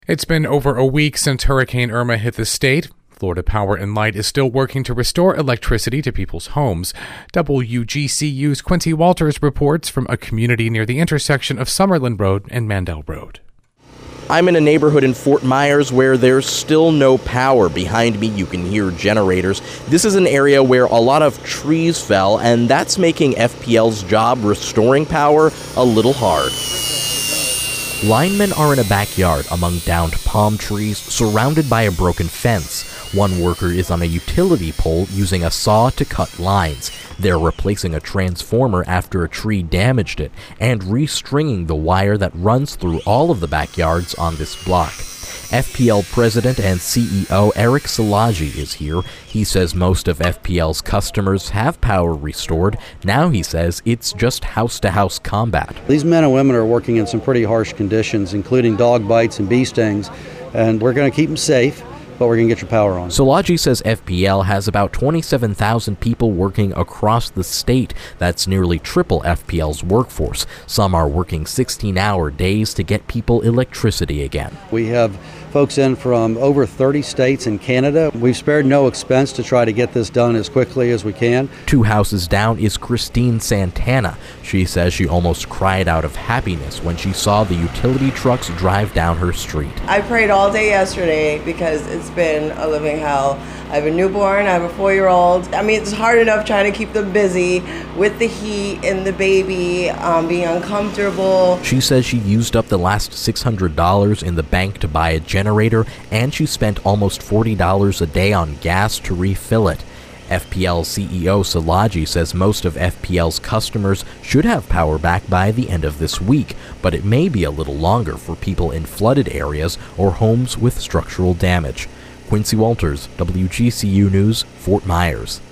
It's been over a week since Hurricane Irma hit the state. Florida Power and Light is still working to restore electricity to people's homes. WGCU's Quincy Walters reports from a community near the intersection of Summerlin Road and Mandel Road. I'm in a neighborhood in Fort Myers where there's still no power. Behind me, you can hear generators. This is an area where a lot of trees fell, and that's making FPL's job restoring power a little hard. Linemen are in a backyard among downed palm trees surrounded by a broken fence. One worker is on a utility pole using a saw to cut lines. They're replacing a transformer after a tree damaged it and restringing the wire that runs through all of the backyards on this block. FPL President and CEO Eric Szilagyi is here. He says most of FPL's customers have power restored. Now he says it's just house-to-house combat. These men and women are working in some pretty harsh conditions, including dog bites and bee stings, and we're going to keep them safe, but we're going to get your power on. Szilagyi says FPL has about 27,000 people working across the state. That's nearly triple FPL's workforce. Some are working 16-hour days to get people electricity again. We have folks in from over 30 states and Canada. We've spared no expense to try to get this done as quickly as we can. 2 houses down is Christine Santana. She says she almost cried out of happiness when she saw the utility trucks drive down her street. I prayed all day yesterday because it's been a living hell. I have a newborn, I have a 4-year-old. I mean, it's hard enough trying to keep them busy with the heat and the baby being uncomfortable. She says she used up the last $600 in the bank to buy a generator, and she spent almost $40 a day on gas to refill it. FPL CEO Szilagyi says most of FPL's customers should have power back by the end of this week, but it may be a little longer for people in flooded areas or homes with structural damage. Quincy Walters, WGCU News, Fort Myers.